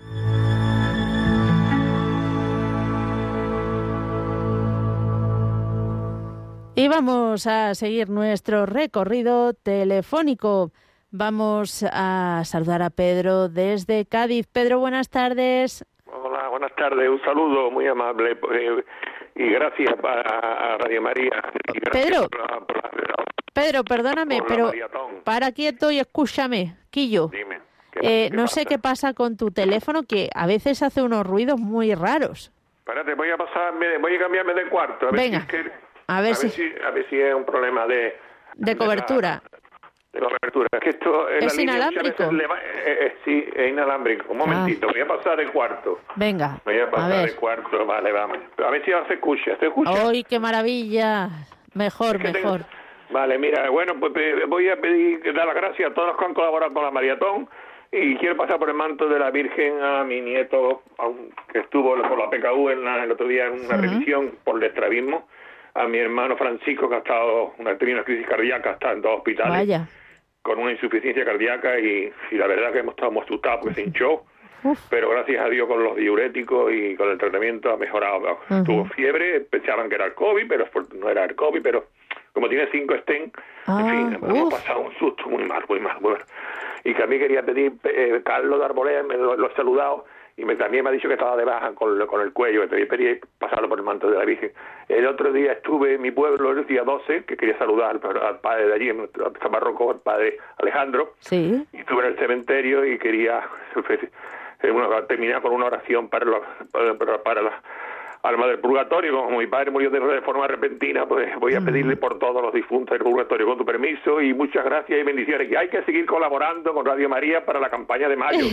Y vamos a seguir nuestro recorrido telefónico. Vamos a saludar a Pedro desde Cádiz. Pedro, buenas tardes. Hola, buenas tardes. Un saludo muy amable eh, y gracias a, a Radio María. Y Pedro, por la, por la, Pedro, perdóname, pero maratón. Para quieto y escúchame, Quillo. Dime. Eh, no sé qué pasa con tu teléfono, que a veces hace unos ruidos muy raros. Espérate, voy a pasarme, voy a cambiarme de cuarto. A ver Venga, si es que, a ver a si... ver si a ver si es un problema de de cobertura. De de cobertura. Es que esto en ¿Es la línea inalámbrico? muchas veces le va- eh, eh, sí, es inalámbrico. Un momentito, voy a pasar el cuarto. Venga, Voy a a pasar ver. el cuarto, vale, vamos. A ver si ahora se escucha. ¿Se escucha? ¡Ay, qué maravilla! Mejor, que tengo- mejor. Vale, mira, bueno, pues pe- voy a pedir dar las gracias a todos los que han colaborado con la maratón y quiero pasar por el manto de la Virgen a mi nieto, a un- que estuvo por la P K U en la- el otro día en una Ujú. revisión por el estrabismo, a mi hermano Francisco, que ha estado, una, ha tenido una crisis cardíaca, está en dos hospitales Vaya. con una insuficiencia cardíaca y, y la verdad que hemos estado muy asustados porque se hinchó, pero gracias a Dios con los diuréticos y con el tratamiento ha mejorado. Ujú. Tuvo fiebre, pensaban que era el COVID, pero fue- no era el COVID, pero como tiene cinco estén, Ah, en fin, hemos pasado un susto muy mal, muy mal, muy mal. Y también quería pedir, eh, Carlos de Arboleda, me lo, lo he saludado, y me, también me ha dicho que estaba de baja con, con el cuello, entonces pedí pasarlo por el manto de la Virgen. El otro día estuve en mi pueblo, el día doce, que quería saludar al, al padre de allí, en nuestro Barroco, el padre Alejandro, Sí. y estuve en el cementerio y quería eh, una- terminar con una oración para, los, para, para la alma del purgatorio. Como mi padre murió de, de forma repentina, pues voy a pedirle por todos los difuntos del purgatorio, con tu permiso, y muchas gracias y bendiciones. Y hay que seguir colaborando con Radio María para la campaña de mayo.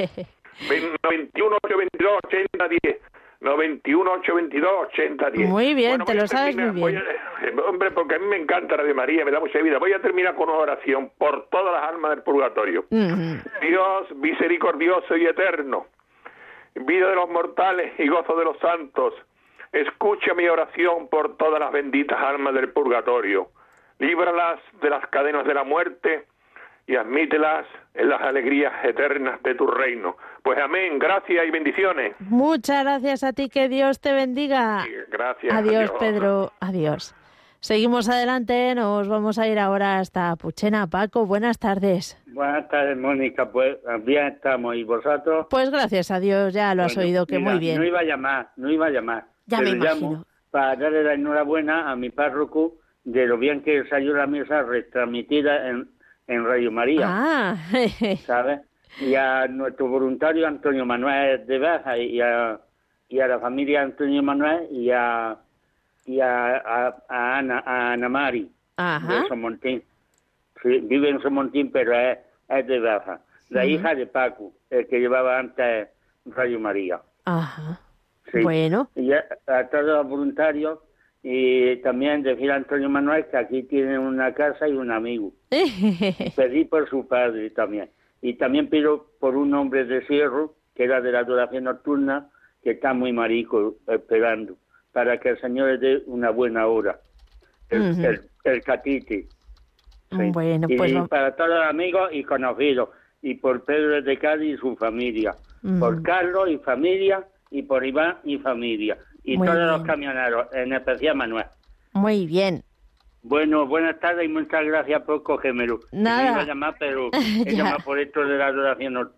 noventa y uno, ocho veintidós, ochenta diez. noventa y uno, ocho veintidós, ochenta diez. Muy bien, Bueno, te voy a lo sabes terminar- muy bien. voy a- hombre, porque a mí me encanta Radio María, me da mucha vida. Voy a terminar con una oración por todas las almas del purgatorio. Ujú. Dios misericordioso y eterno, vida de los mortales y gozo de los santos, escucha mi oración por todas las benditas almas del purgatorio, líbralas de las cadenas de la muerte y admítelas en las alegrías eternas de tu reino. Pues amén, gracias y bendiciones. Muchas gracias a ti, que Dios te bendiga. Gracias. Adiós, Pedro. Adiós. Seguimos adelante, nos vamos a ir ahora hasta Puchena. Paco, buenas tardes. Buenas tardes, Mónica. Pues bien estamos. ¿Y vosotros? Pues gracias a Dios, ya lo has Bueno, oído, que mira, muy bien. No iba a llamar, no iba a llamar. Ya me pero imagino. llamo para darle la enhorabuena a mi párroco de lo bien que salió la misa retransmitida en, en Radio María. Ah, ¿Sabes? Y a nuestro voluntario Antonio Manuel de Baja y a, y a la familia Antonio Manuel y a y a, a, a Ana, a Ana Mari Ajá. de Somontín. Sí, vive en Somontín, pero es, es de Baja. La Ujú. hija de Paco, el que llevaba antes Radio María. Ajá. Sí. Bueno. Y a, a todos los voluntarios y también decir a Antonio Manuel que aquí tienen una casa y un amigo. Pedí por su padre también. Y también pido por un hombre de Cierro, que era de la adoración nocturna, que está muy marico esperando, para que el Señor le dé una buena hora. El, Ujú. el, el catite. Sí. Bueno, y pues vamos. para todos los amigos y conocidos. Y por Pedro de Cádiz y su familia. Ujú. Por Carlos y familia. Y por Iván y familia. Y Muy todos bien. los camioneros, en especial Manuel. Muy bien. Bueno, buenas tardes y muchas gracias por cogérmelo. Nada. Me iba a llamar, pero he Ya. llamado por esto de la adoración no-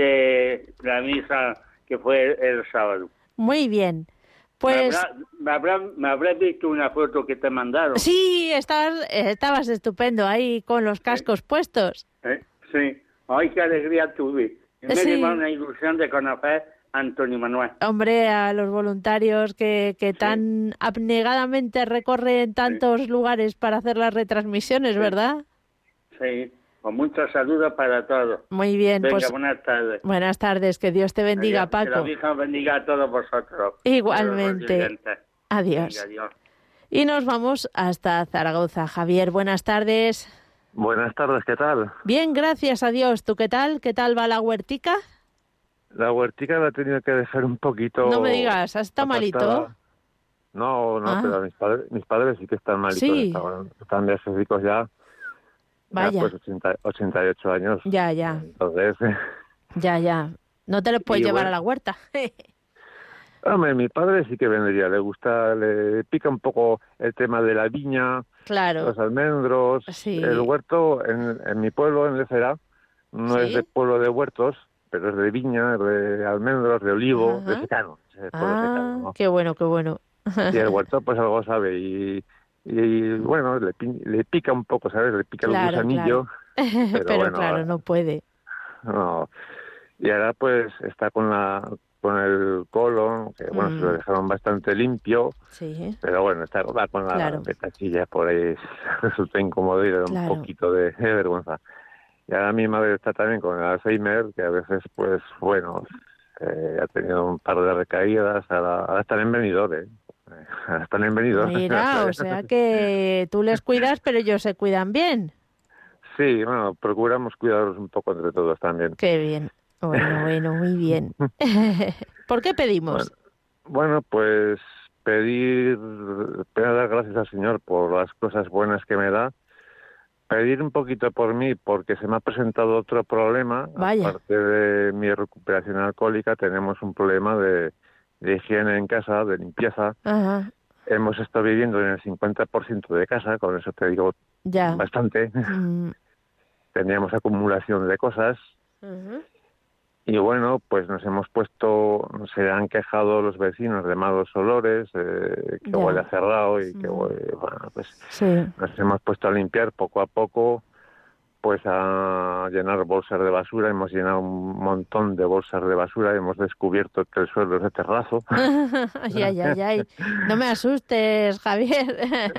de la misa que fue el, el sábado. Muy bien. Pues ¿Me, habrá, me, habrá, me habrás visto una foto que te mandaron? sí, estabas, eh, estabas estupendo ahí con los cascos puestos. ¿Eh? Sí. Ay, qué alegría tuve. Me Sí. dio una ilusión de conocer a Antonio Manuel. Hombre, a los voluntarios que, que tan abnegadamente recorren tantos lugares para hacer las retransmisiones, ¿verdad? Sí. Con muchos saludos para todos. Muy bien, Venga, pues buenas tardes. buenas tardes, que Dios te bendiga, Adiós. Que la Paco. Virgen bendiga a todos vosotros. Igualmente. A los oyentes. Adiós. Venga, adiós. Y nos vamos hasta Zaragoza. Javier, buenas tardes. Buenas tardes, ¿qué tal? Bien, gracias a Dios. ¿Tú qué tal? ¿Qué tal va la huertica? La huertica la he tenido que dejar un poquito... No me digas, ¿has estado malito? apartada. No, no, Ah. pero mis padres, mis padres sí que están malitos. Sí. Están, están viejecicos ya. Vaya. Ya, pues ochenta, ochenta y ocho años. Ya, ya, Entonces, ya, ya. No te los puedes Y llevar bueno. a la huerta. hombre, mi padre sí que vendría. Le gusta, le pica un poco el tema de la viña, Claro. los almendros. Sí. El huerto en, en mi pueblo, en Lecera, no ¿Sí? es de pueblo de huertos, pero es de viña, de almendros, de olivo, Ajá. de secano. Es pueblo secano, Ah, ¿no? qué bueno, qué bueno. Y el huerto pues algo sabe y, y bueno, le, pi- le pica un poco, ¿sabes? Le pica Claro, el gusanillo. Pero, Pero bueno, claro, no puede. No. Y ahora pues está con la con el colon, que bueno, Mm. se lo dejaron bastante limpio, Sí. pero bueno, está va con la Claro. petachilla por ahí, resulta incómodo y le da Claro. un poquito de, de vergüenza. Y ahora mi madre está también con el Alzheimer, que a veces, pues, bueno, eh, ha tenido un par de recaídas, ahora, ahora están en Benidorm, ¿eh? Ahora están en Benidorm. Mira, o sea que tú les cuidas, pero ellos se cuidan bien. Sí, bueno, procuramos cuidarlos un poco entre todos también. Qué bien. Bueno, bueno, muy bien. ¿Por qué pedimos? Bueno, pues pedir, pedir dar gracias al Señor por las cosas buenas que me da. Pedir un poquito por mí, porque se me ha presentado otro problema. Vaya. Aparte de mi recuperación alcohólica, tenemos un problema de, de higiene en casa, de limpieza. Ajá, Hemos estado viviendo en el cincuenta por ciento de casa, con eso te digo ya. bastante. Mm, Teníamos acumulación de cosas. ujú. Y bueno, pues nos hemos puesto, se han quejado los vecinos de malos olores, eh, que Ya. huele a cerrado y que Mm. huele, bueno, pues Sí. nos hemos puesto a limpiar poco a poco, pues a llenar bolsas de basura, hemos llenado un montón de bolsas de basura, hemos descubierto que el suelo es de terrazo. Ay, ay, ay, ay. No me asustes, Javier.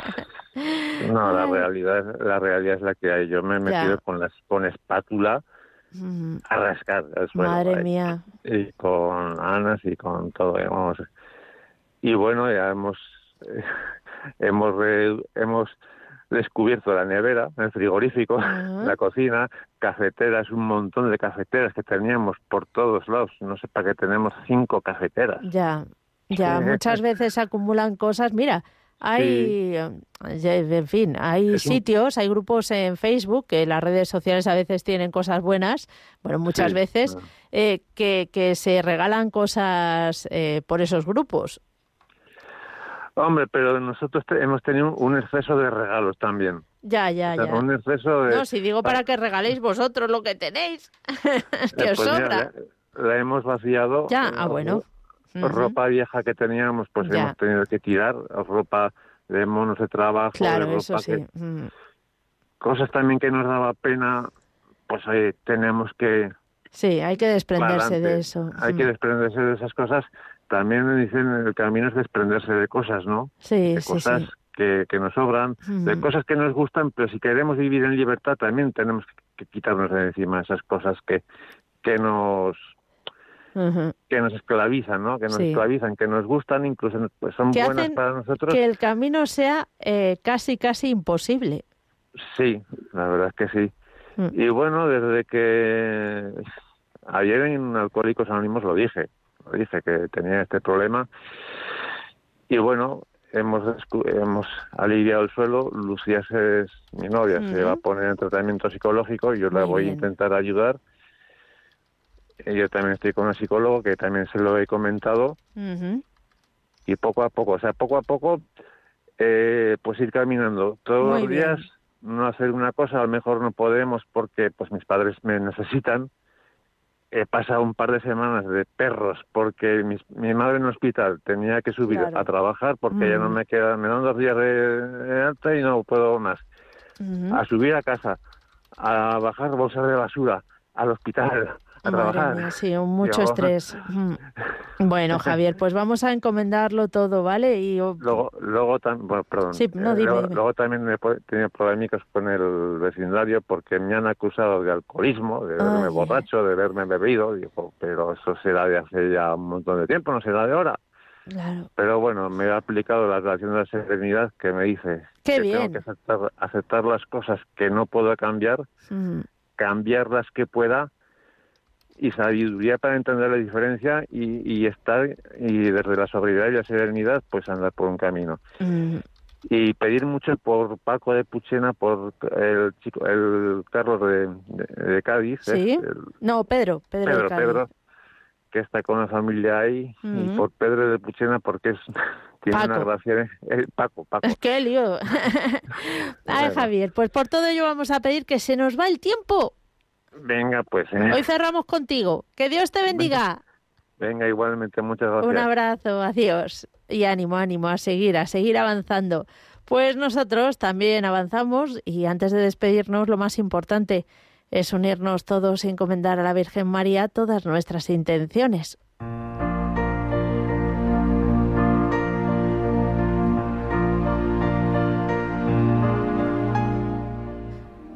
No, la Ay. realidad, la realidad es la que hay. Yo me he metido Ya. con las, con espátula Mm, a rascar el suelo. Madre ahí. mía. Y con anas y con todo, eh, vamos. Y bueno, ya hemos eh, hemos re- hemos descubierto la nevera, el frigorífico, la cocina, cafeteras, un montón de cafeteras que teníamos por todos lados. No sé para qué tenemos cinco cafeteras. Ya, ya. Muchas veces se acumulan cosas. Mira, hay, eh, en fin, hay Es un- sitios, hay grupos en Facebook, que las redes sociales a veces tienen cosas buenas, bueno, muchas Sí, veces, ah. eh, que, que se regalan cosas eh, por esos grupos. Hombre, pero nosotros te- hemos tenido un exceso de regalos también. Ya, ya, O sea, ya. un exceso de... No, si digo para que regaléis vosotros lo que tenéis, que Eh, os pues mira, sobra. la, la hemos vaciado. Ya, eh, ah, bueno. Ujú. Ropa vieja que teníamos, pues Ya. hemos tenido que tirar. Ropa de monos de trabajo, Claro, de ropa eso sí. que- Mm. cosas también que nos daba pena, pues oye, tenemos que... Sí, hay que desprenderse pa'lante. de eso. Hay Mm. que desprenderse de esas cosas. También me dicen, el camino es desprenderse de cosas, ¿no? Sí, De sí, cosas sí. que, que nos sobran, de Mm. cosas que nos gustan, pero si queremos vivir en libertad también tenemos que quitarnos de encima esas cosas que, que nos Ujú. que nos esclavizan, ¿no? Que nos Sí. esclavizan, que nos gustan, incluso pues son Que buenas hacen para nosotros. que el camino sea eh, casi, casi imposible. Sí, la verdad es que sí. Mm. Y bueno, desde que ayer en Alcohólicos Anónimos lo dije, lo dije que tenía este problema. Y bueno, hemos descu- hemos aliviado el suelo. Lucía se- es mi novia, se Ujú. va a poner en tratamiento psicológico y yo la Muy voy bien. a intentar ayudar. Eh, Yo también estoy con un psicólogo que también se lo he comentado. Ujú. Y poco a poco, o sea, poco a poco, eh, pues ir caminando. Todos Muy los bien. días no hacer una cosa, a lo mejor no podemos porque pues mis padres me necesitan. He pasado un par de semanas de perros porque mis- mi madre en el hospital tenía que subir Claro. a trabajar porque ya no Mm. me quedan, me dan dos días de, de alta y no puedo más. Ujú. A subir a casa, a bajar bolsas de basura, al hospital, a Madre trabajar. mía, sí, un mucho Digo, estrés. Mm. Bueno, Javier, pues vamos a encomendarlo todo, ¿vale? Y yo- Luego, luego también, bueno, perdón. Sí, no, Eh, dime, luego, dime. luego también he po- tenido problemas con el vecindario porque me han acusado de alcoholismo, de verme Ay. borracho, de verme bebido. Digo, pero eso será de hace ya un montón de tiempo, no será de ahora. Claro. Pero bueno, me ha aplicado la relación de la serenidad que me dice Qué que bien. tengo que aceptar, aceptar las cosas que no puedo cambiar, Mm. cambiar las que pueda y sabiduría para entender la diferencia y, y estar, y desde la sobriedad y la serenidad, pues andar por un camino. Mm. Y pedir mucho por Paco de Puchena, por el chico, el Carlos de, de, de Cádiz, ¿Sí? ¿eh? El No, Pedro, Pedro, de Pedro, Cádiz. Pedro, que está con la familia ahí, y Ujú. por Pedro de Puchena porque es tiene Paco. una gracia, ¿eh? Eh, Paco, Paco. ¡Qué lío! Ay, Bueno. Javier, pues por todo ello vamos a pedir que se nos va el tiempo. Venga, pues, ¿eh? Hoy cerramos contigo. Que Dios te bendiga. Venga, igualmente, muchas gracias. Un abrazo, adiós. Y ánimo, ánimo, a seguir, a seguir avanzando. Pues nosotros también avanzamos y antes de despedirnos lo más importante es unirnos todos y encomendar a la Virgen María todas nuestras intenciones.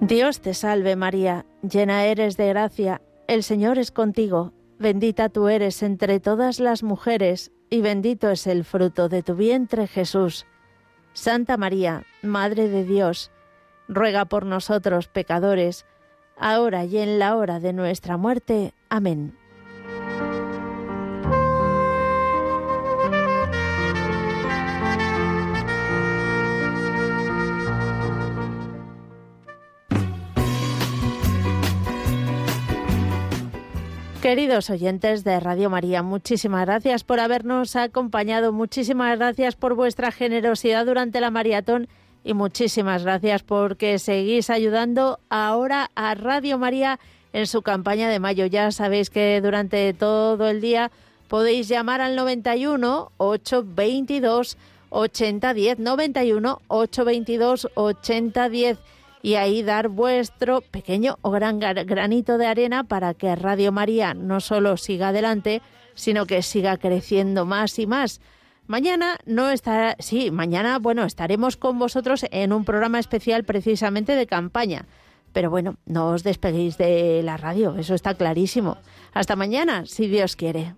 Dios te salve María, llena eres de gracia, el Señor es contigo, bendita tú eres entre todas las mujeres, y bendito es el fruto de tu vientre Jesús. Santa María, Madre de Dios, ruega por nosotros pecadores, ahora y en la hora de nuestra muerte. Amén. Queridos oyentes de Radio María, muchísimas gracias por habernos acompañado, muchísimas gracias por vuestra generosidad durante la maratón y muchísimas gracias porque seguís ayudando ahora a Radio María en su campaña de mayo. Ya sabéis que durante todo el día podéis llamar al noventa y uno, ochocientos veintidós, ochenta diez, noventa y uno, ochocientos veintidós, ochenta diez. Y ahí dar vuestro pequeño o gran granito de arena para que Radio María no solo siga adelante, sino que siga creciendo más y más. Mañana no estará, sí, mañana, bueno, estaremos con vosotros en un programa especial precisamente de campaña. Pero bueno, no os despeguéis de la radio, eso está clarísimo. Hasta mañana, si Dios quiere.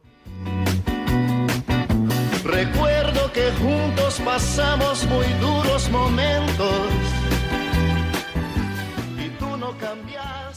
Recuerdo que juntos pasamos muy duros momentos. No cambiar.